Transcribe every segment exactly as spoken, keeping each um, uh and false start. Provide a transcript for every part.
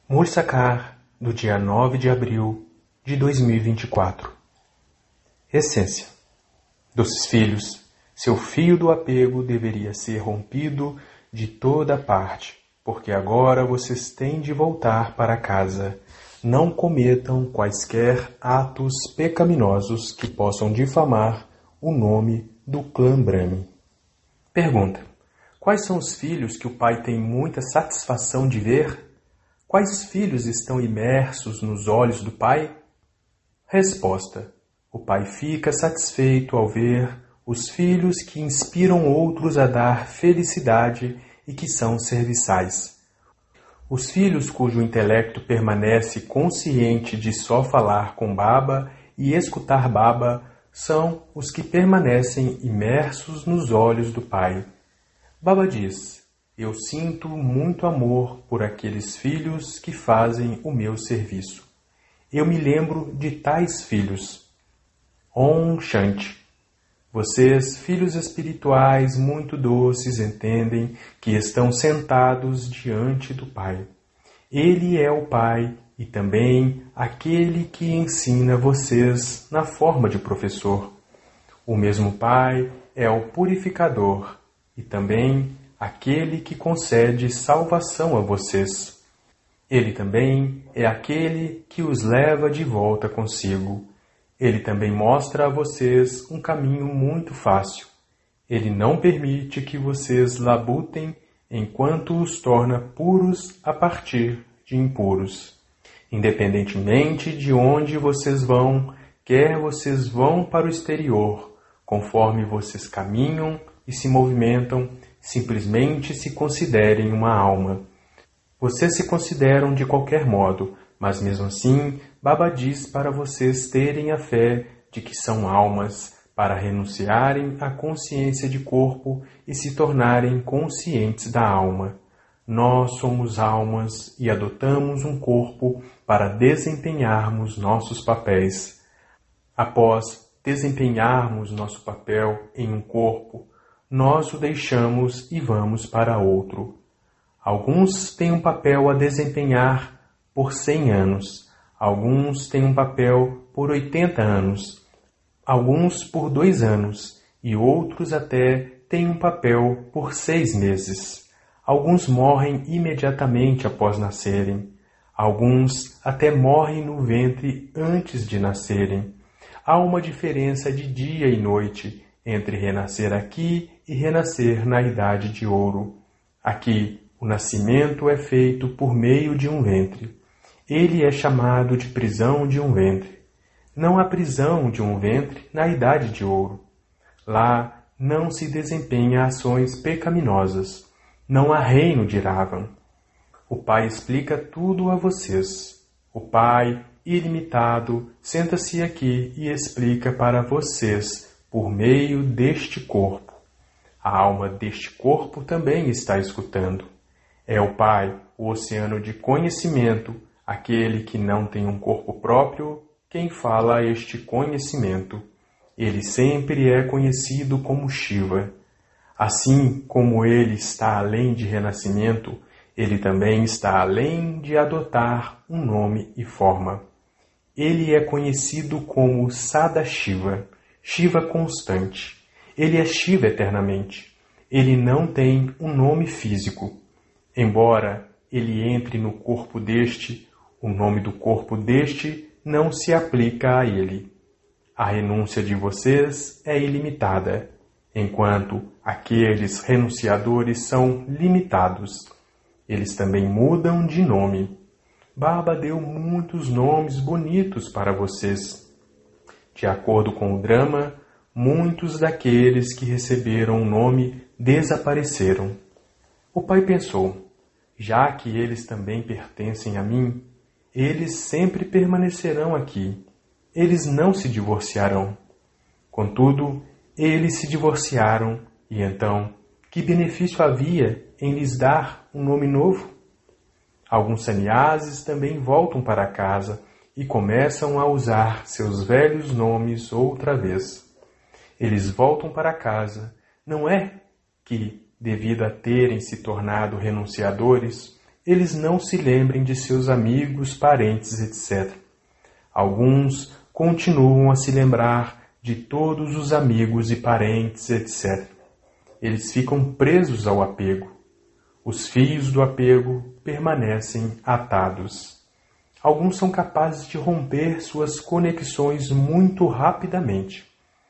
Mursacar, do dia nove de abril de dois mil e vinte e quatro. Essência. Doces filhos, seu fio do apego deveria ser rompido de toda parte, porque agora vocês têm de voltar para casa. Não cometam quaisquer atos pecaminosos que possam difamar o nome do clã Brahmin. Pergunta: quais são os filhos que o pai tem muita satisfação de ver? Quais filhos estão imersos nos olhos do pai? Resposta: o pai fica satisfeito ao ver os filhos que inspiram outros a dar felicidade e que são serviçais. Os filhos cujo intelecto permanece consciente de só falar com Baba e escutar Baba são os que permanecem imersos nos olhos do pai. Baba diz: eu sinto muito amor por aqueles filhos que fazem o meu serviço. Eu me lembro de tais filhos. Om Shanti. Vocês, filhos espirituais muito doces, entendem que estão sentados diante do Pai. Ele é o Pai e também aquele que ensina vocês na forma de professor. O mesmo Pai é o purificador e também aquele que concede salvação a vocês. Ele também é aquele que os leva de volta consigo. Ele também mostra a vocês um caminho muito fácil. Ele não permite que vocês labutem enquanto os torna puros a partir de impuros. Independentemente de onde vocês vão, quer vocês vão para o exterior, conforme vocês caminham e se movimentam, simplesmente se considerem uma alma. Vocês se consideram de qualquer modo, mas mesmo assim, Baba diz para vocês terem a fé de que são almas, para renunciarem à consciência de corpo e se tornarem conscientes da alma. Nós somos almas e adotamos um corpo para desempenharmos nossos papéis. Após desempenharmos nosso papel em um corpo, nós o deixamos e vamos para outro. Alguns têm um papel a desempenhar por cem anos, alguns têm um papel por oitenta anos, alguns por dois anos e outros até têm um papel por seis meses. Alguns morrem imediatamente após nascerem, alguns até morrem no ventre antes de nascerem. Há uma diferença de dia e noite entre renascer aqui e renascer na Idade de Ouro. Aqui, o nascimento é feito por meio de um ventre. Ele é chamado de prisão de um ventre. Não há prisão de um ventre na Idade de Ouro. Lá não se desempenha ações pecaminosas. Não há reino de Ravan. O Pai explica tudo a vocês. O Pai, ilimitado, senta-se aqui e explica para vocês por meio deste corpo. A alma deste corpo também está escutando. É o Pai, o oceano de conhecimento, aquele que não tem um corpo próprio, quem fala este conhecimento. Ele sempre é conhecido como Shiva. Assim como ele está além de renascimento, ele também está além de adotar um nome e forma. Ele é conhecido como Sadashiva, Shiva constante. Ele é Shiva eternamente. Ele não tem um nome físico. Embora ele entre no corpo deste, o nome do corpo deste não se aplica a ele. A renúncia de vocês é ilimitada, enquanto aqueles renunciadores são limitados. Eles também mudam de nome. Baba deu muitos nomes bonitos para vocês. De acordo com o drama, muitos daqueles que receberam o nome desapareceram. O pai pensou: já que eles também pertencem a mim, eles sempre permanecerão aqui. Eles não se divorciarão. Contudo, eles se divorciaram, e então, que benefício havia em lhes dar um nome novo? Alguns sannyasis também voltam para casa e começam a usar seus velhos nomes outra vez. Eles voltam para casa, não é que, devido a terem se tornado renunciadores, eles não se lembrem de seus amigos, parentes, etcétera. Alguns continuam a se lembrar de todos os amigos e parentes, etcétera. Eles ficam presos ao apego. Os fios do apego permanecem atados. Alguns são capazes de romper suas conexões muito rapidamente.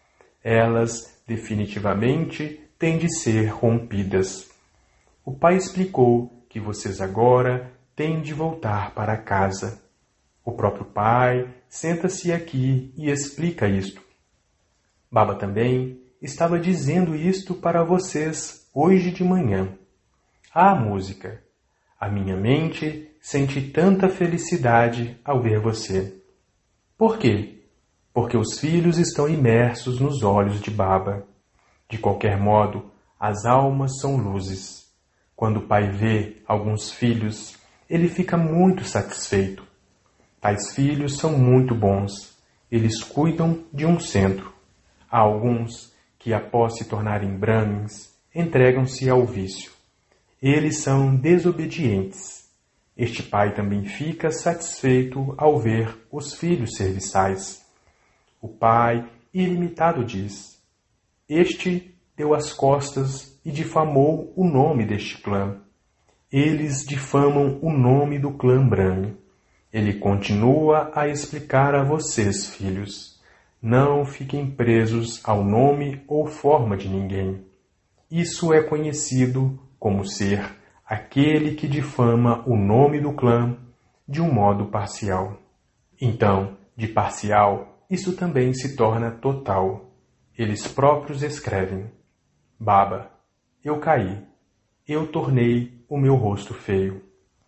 Elas definitivamente têm de ser rompidas. O pai explicou que vocês agora têm de voltar para casa. O próprio pai senta-se aqui e explica isto. Baba também estava dizendo isto para vocês hoje de manhã. Ah, música! A minha mente sente tanta felicidade ao ver você. Por quê? Porque os filhos estão imersos nos olhos de Baba. De qualquer modo, as almas são luzes. Quando o pai vê alguns filhos, ele fica muito satisfeito. Tais filhos são muito bons. Eles cuidam de um centro. Há alguns que, após se tornarem brahmins, entregam-se ao vício. Eles são desobedientes. Este pai também fica satisfeito ao ver os filhos serviçais. O pai, ilimitado, diz: Este deu as costas e difamou o nome deste clã. Eles difamam o nome do clã Brahmi. Ele continua a explicar a vocês, filhos. Não fiquem presos ao nome ou forma de ninguém. Isso é conhecido como ser aquele que difama o nome do clã de um modo parcial. Então, de parcial, isso também se torna total. Eles próprios escrevem: Baba, eu caí. Eu tornei o meu rosto feio.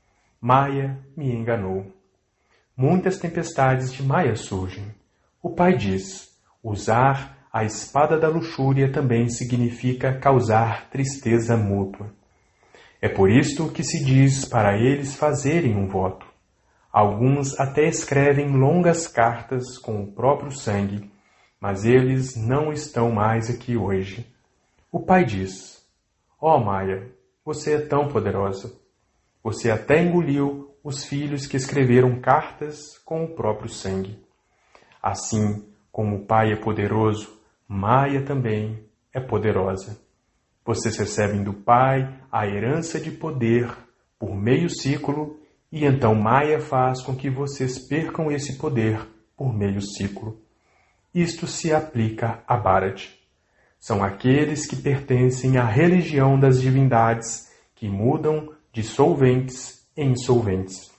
Maya me enganou. Muitas tempestades de Maya surgem. O pai diz: usar a espada da luxúria também significa causar tristeza mútua. É por isto que se diz para eles fazerem um voto. Alguns até escrevem longas cartas com o próprio sangue, mas eles não estão mais aqui hoje. O pai diz: ó oh, Maya, você é tão poderosa. Você até engoliu os filhos que escreveram cartas com o próprio sangue. Assim como o pai é poderoso, Maya também é poderosa. Vocês recebem do pai a herança de poder por meio ciclo, e então Maya faz com que vocês percam esse poder por meio ciclo. Isto se aplica a Bharat. São aqueles que pertencem à religião das divindades que mudam de solventes em insolventes.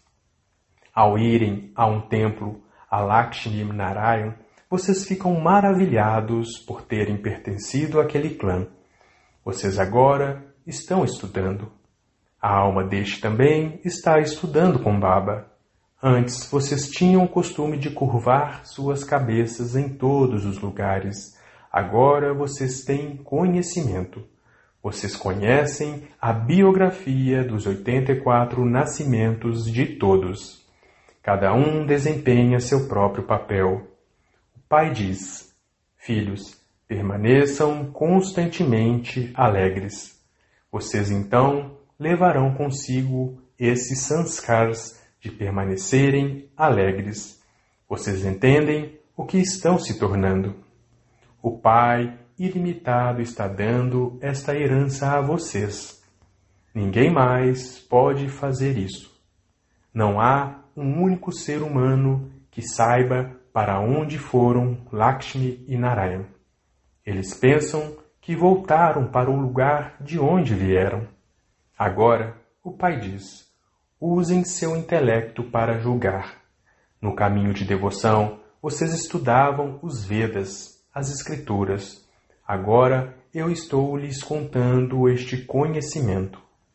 Ao irem a um templo, a Lakshmi Narayan, vocês ficam maravilhados por terem pertencido àquele clã. Vocês agora estão estudando. A alma deste também está estudando com Baba. Antes vocês tinham o costume de curvar suas cabeças em todos os lugares. Agora vocês têm conhecimento. Vocês conhecem a biografia dos oitenta e quatro nascimentos de todos. Cada um desempenha seu próprio papel. O pai diz: filhos, permaneçam constantemente alegres. Vocês então levarão consigo esses sanskars de permanecerem alegres. Vocês entendem o que estão se tornando. O Pai ilimitado está dando esta herança a vocês. Ninguém mais pode fazer isso. Não há um único ser humano que saiba para onde foram Lakshmi e Narayan. Eles pensam que voltaram para o lugar de onde vieram. Agora, o pai diz: usem seu intelecto para julgar. No caminho de devoção, vocês estudavam os Vedas, as Escrituras. Agora eu estou lhes contando este conhecimento.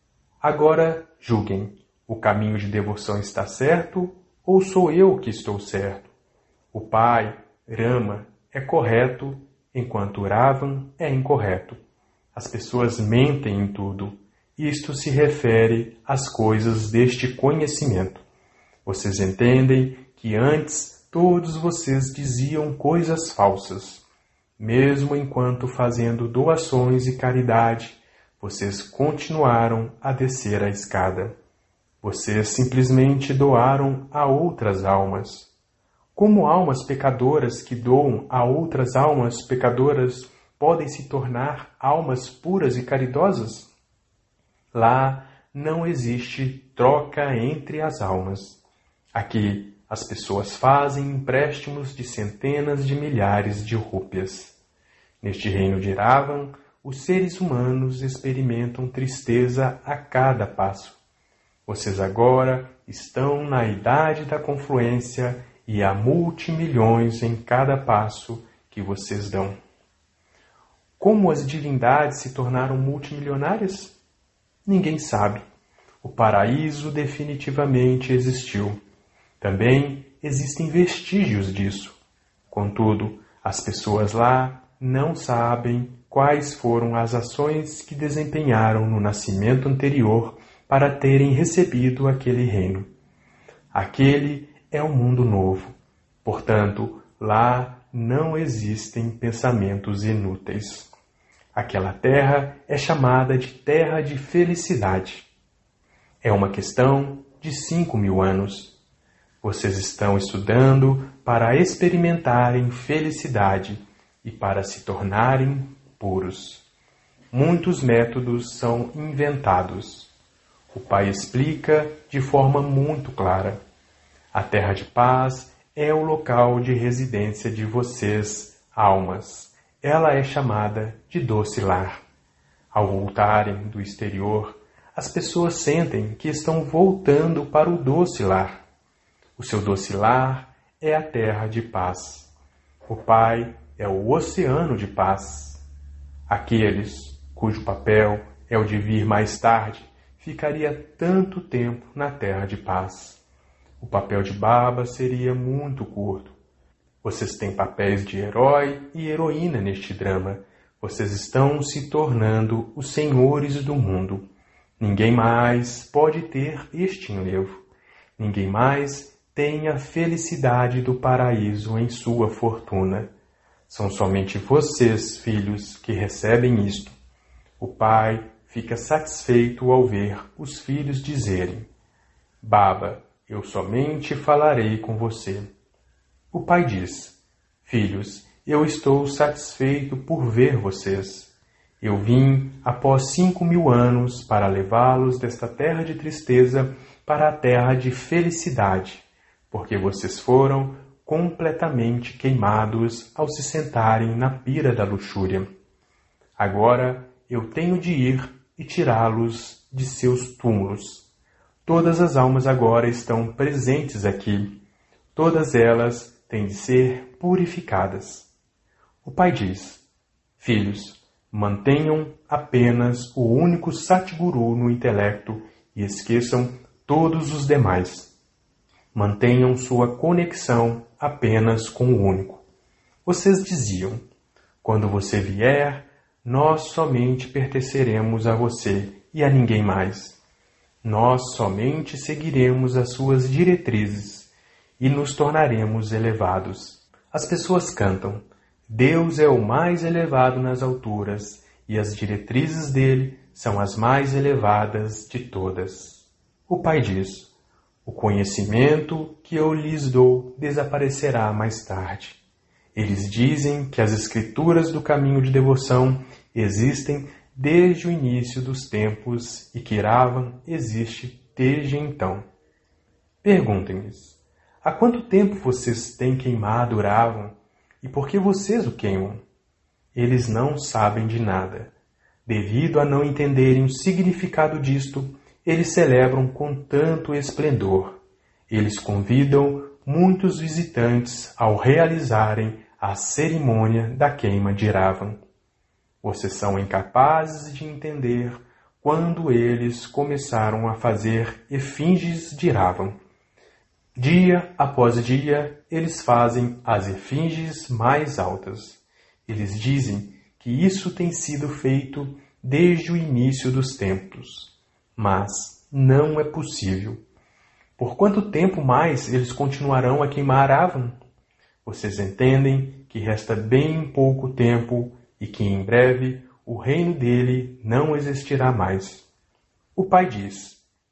Agora julguem: o caminho de devoção está certo ou sou eu que estou certo? O pai, Rama, é correto, enquanto Ravan é incorreto. As pessoas mentem em tudo. Isto se refere às coisas deste conhecimento. Vocês entendem que antes todos vocês diziam coisas falsas. Mesmo enquanto fazendo doações e caridade, vocês continuaram a descer a escada. Vocês simplesmente doaram a outras almas. Como almas pecadoras que doam a outras almas pecadoras podem se tornar almas puras e caridosas? Lá não existe troca entre as almas. Aqui, as pessoas fazem empréstimos de centenas de milhares de rúpias. Neste reino de Ravan, os seres humanos experimentam tristeza a cada passo. Vocês agora estão na idade da confluência e há multimilhões em cada passo que vocês dão. Como as divindades se tornaram multimilionárias? Ninguém sabe. O paraíso definitivamente existiu. Também existem vestígios disso. Contudo, as pessoas lá não sabem quais foram as ações que desempenharam no nascimento anterior para terem recebido aquele reino. Aquele é um mundo novo. Portanto, lá não existem pensamentos inúteis. Aquela terra é chamada de terra de felicidade. É uma questão de cinco mil anos. Vocês estão estudando para experimentarem felicidade e para se tornarem puros. Muitos métodos são inventados. O Pai explica de forma muito clara. A terra de paz é o local de residência de vocês, almas. Ela é chamada de doce lar. Ao voltarem do exterior, as pessoas sentem que estão voltando para o doce lar. O seu doce lar é a terra de paz. O Pai é o oceano de paz. Aqueles cujo papel é o de vir mais tarde ficaria tanto tempo na terra de paz. O papel de Baba seria muito curto. Vocês têm papéis de herói e heroína neste drama. Vocês estão se tornando os senhores do mundo. Ninguém mais pode ter este enlevo. Ninguém mais tem a felicidade do paraíso em sua fortuna. São somente vocês, filhos, que recebem isto. O pai fica satisfeito ao ver os filhos dizerem: Baba, eu somente falarei com você. O pai diz: Filhos, eu estou satisfeito por ver vocês. Eu vim após cinco mil anos para levá-los desta terra de tristeza para a terra de felicidade, porque vocês foram completamente queimados ao se sentarem na pira da luxúria. Agora eu tenho de ir e tirá-los de seus túmulos. Todas as almas agora estão presentes aqui. Todas elas têm de ser purificadas. O pai diz: Filhos, mantenham apenas o único Satguru no intelecto e esqueçam todos os demais. Mantenham sua conexão apenas com o único. Vocês diziam: quando você vier, nós somente pertenceremos a você e a ninguém mais. Nós somente seguiremos as suas diretrizes e nos tornaremos elevados. As pessoas cantam: Deus é o mais elevado nas alturas e as diretrizes dele são as mais elevadas de todas. O pai diz: o conhecimento que eu lhes dou desaparecerá mais tarde. Eles dizem que as escrituras do caminho de devoção existem desde o início dos tempos e que Ravan existe desde então. Perguntem-lhes: há quanto tempo vocês têm queimado Ravan e por que vocês o queimam? Eles não sabem de nada. Devido a não entenderem o significado disto, eles celebram com tanto esplendor. Eles convidam muitos visitantes ao realizarem a cerimônia da queima de Ravan. Vocês são incapazes de entender quando eles começaram a fazer efígies de Ravan. Dia após dia, eles fazem as efígies mais altas. Eles dizem que isso tem sido feito desde o início dos tempos. Mas não é possível. Por quanto tempo mais eles continuarão a queimar Ravan? Vocês entendem que resta bem pouco tempo e que em breve o reino dele não existirá mais. O pai diz: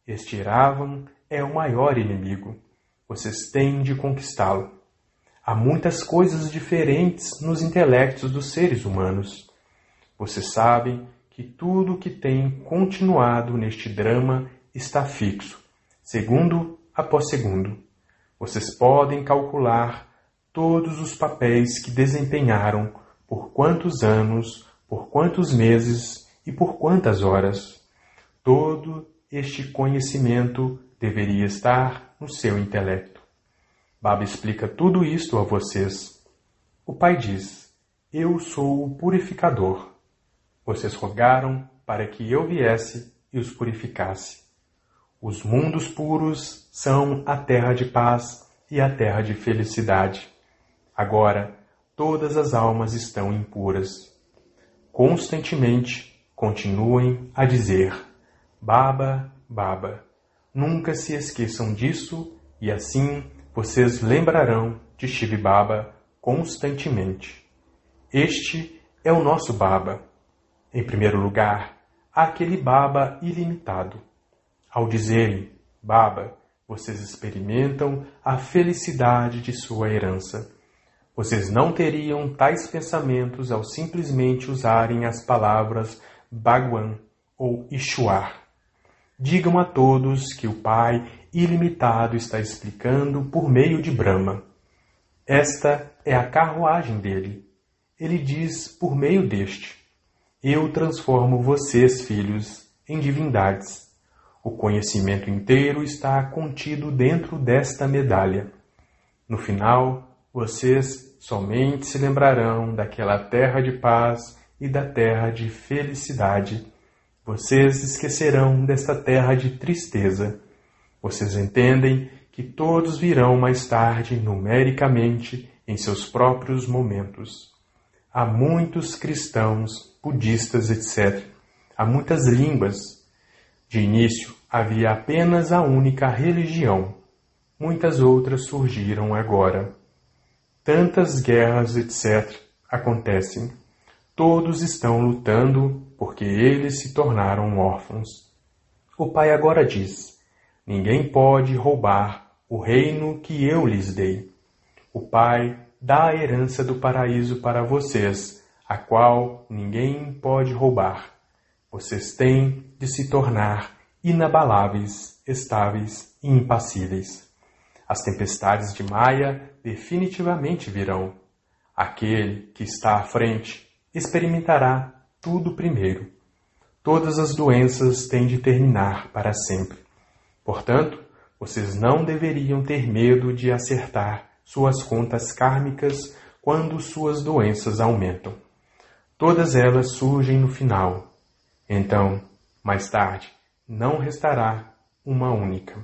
Este Iravan é o maior inimigo. Vocês têm de conquistá-lo. Há muitas coisas diferentes nos intelectos dos seres humanos. Vocês sabem que tudo o que tem continuado neste drama está fixo, segundo após segundo. Vocês podem calcular todos os papéis que desempenharam, por quantos anos, por quantos meses e por quantas horas. Todo este conhecimento deveria estar no seu intelecto. Baba explica tudo isto a vocês. O pai diz: eu sou o purificador. Vocês rogaram para que eu viesse e os purificasse. Os mundos puros são a terra de paz e a terra de felicidade. Agora, todas as almas estão impuras. Constantemente, continuem a dizer: Baba, Baba. Nunca se esqueçam disso e assim vocês lembrarão de Shiv Baba constantemente. Este é o nosso Baba. Em primeiro lugar, há aquele Baba ilimitado. Ao dizerem Baba, vocês experimentam a felicidade de sua herança. Vocês não teriam tais pensamentos ao simplesmente usarem as palavras Bhagwan ou Ishwar. Digam a todos que o Pai ilimitado está explicando por meio de Brahma. Esta é a carruagem dele. Ele diz por meio deste: eu transformo vocês, filhos, em divindades. O conhecimento inteiro está contido dentro desta medalha. No final, vocês somente se lembrarão daquela terra de paz e da terra de felicidade. Vocês esquecerão desta terra de tristeza. Vocês entendem que todos virão mais tarde, numericamente, em seus próprios momentos. Há muitos cristãos, budistas, etcétera. Há muitas línguas. De início, havia apenas a única religião. Muitas outras surgiram agora. Tantas guerras, etcétera, acontecem. Todos estão lutando porque eles se tornaram órfãos. O Pai agora diz: ninguém pode roubar o reino que eu lhes dei. O Pai dá a herança do paraíso para vocês, a qual ninguém pode roubar. Vocês têm de se tornar inabaláveis, estáveis e impassíveis. As tempestades de Maya definitivamente virão. Aquele que está à frente experimentará tudo primeiro. Todas as doenças têm de terminar para sempre. Portanto, vocês não deveriam ter medo de acertar suas contas kármicas quando suas doenças aumentam. Todas elas surgem no final. Então, mais tarde, não restará uma única.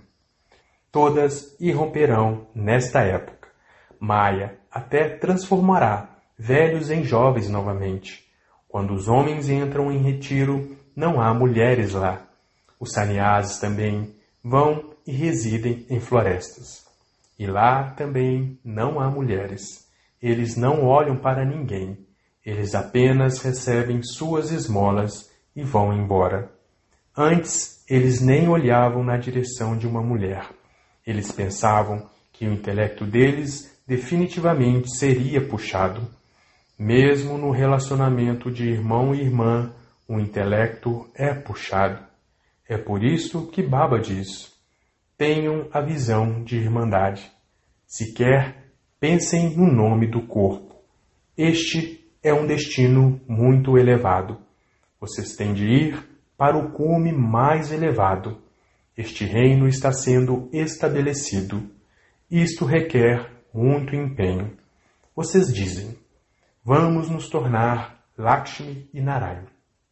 Todas irromperão nesta época. Maya até transformará velhos em jovens novamente. Quando os homens entram em retiro, não há mulheres lá. Os sannyasis também vão e residem em florestas. E lá também não há mulheres. Eles não olham para ninguém. Eles apenas recebem suas esmolas e vão embora. Antes, eles nem olhavam na direção de uma mulher. Eles pensavam que o intelecto deles definitivamente seria puxado. Mesmo no relacionamento de irmão e irmã, o intelecto é puxado. É por isso que Baba diz: tenham a visão de irmandade. Se quer, pensem no nome do corpo. Este é um destino muito elevado. Vocês têm de ir para o cume mais elevado. Este reino está sendo estabelecido. Isto requer muito empenho. Vocês dizem: vamos nos tornar Lakshmi e Narayana.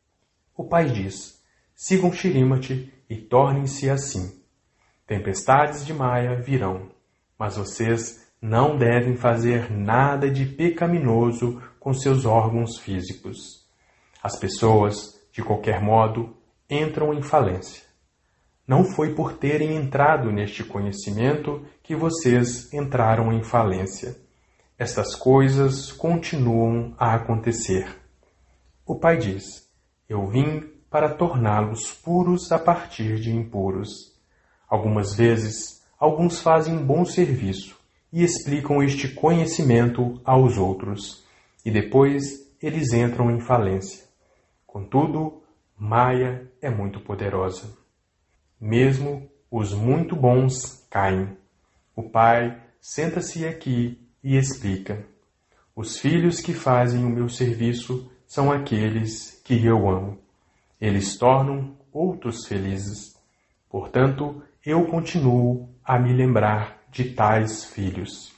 O pai diz: sigam Shrimati e tornem-se assim. Tempestades de Maya virão, mas vocês não devem fazer nada de pecaminoso com seus órgãos físicos. As pessoas, de qualquer modo, entram em falência. Não foi por terem entrado neste conhecimento que vocês entraram em falência. Estas coisas continuam a acontecer. O pai diz: eu vim para torná-los puros a partir de impuros. Algumas vezes, alguns fazem bom serviço e explicam este conhecimento aos outros, e depois eles entram em falência. Contudo, Maya é muito poderosa. Mesmo os muito bons caem. O pai senta-se aqui e explica. Os filhos que fazem o meu serviço são aqueles que eu amo. Eles tornam outros felizes. Portanto, eu continuo a me lembrar de tais filhos.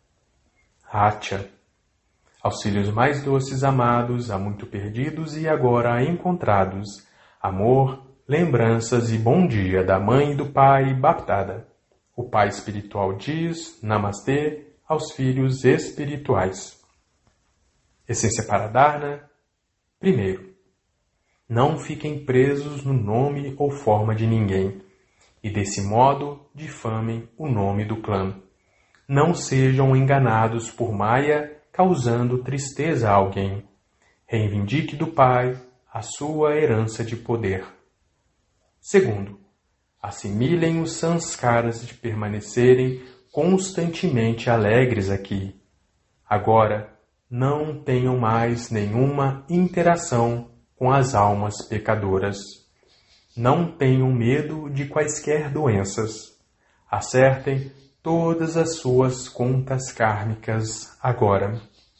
Atya. Aos filhos mais doces amados, há muito perdidos e agora encontrados, amor, lembranças e bom dia da mãe e do pai Baptada. O pai espiritual diz Namastê aos filhos espirituais. Essência para Dharna. Primeiro, não fiquem presos no nome ou forma de ninguém, e desse modo difamem o nome do clã. Não sejam enganados por Maya, causando tristeza a alguém. Reivindique do pai a sua herança de poder. Segundo, assimilem os sanskaras de permanecerem constantemente alegres aqui. Agora, não tenham mais nenhuma interação com as almas pecadoras. Não tenham medo de quaisquer doenças. Acertem todas as suas contas kármicas agora.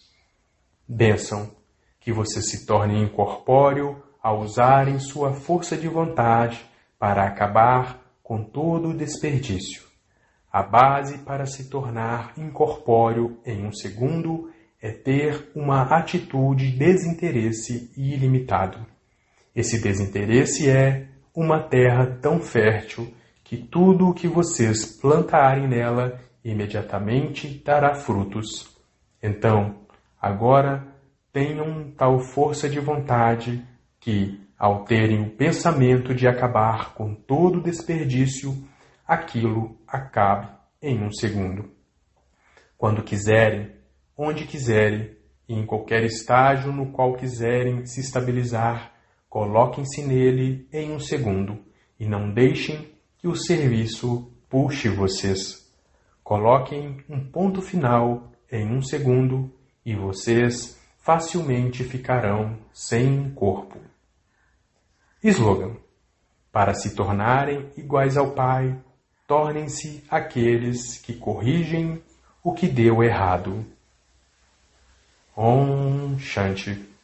Bênção, que você se torne incorpóreo ao usarem sua força de vontade para acabar com todo o desperdício. A base para se tornar incorpóreo em um segundo é ter uma atitude de desinteresse ilimitado. Esse desinteresse é uma terra tão fértil que tudo o que vocês plantarem nela imediatamente dará frutos. Então, agora, tenham tal força de vontade que, ao terem o pensamento de acabar com todo o desperdício, aquilo acabe em um segundo. Quando quiserem, onde quiserem, e em qualquer estágio no qual quiserem se estabilizar, coloquem-se nele em um segundo e não deixem que o serviço puxe vocês. Coloquem um ponto final em um segundo e vocês facilmente ficarão sem corpo. Slogan: para se tornarem iguais ao Pai, tornem-se aqueles que corrigem o que deu errado. Om Shanti.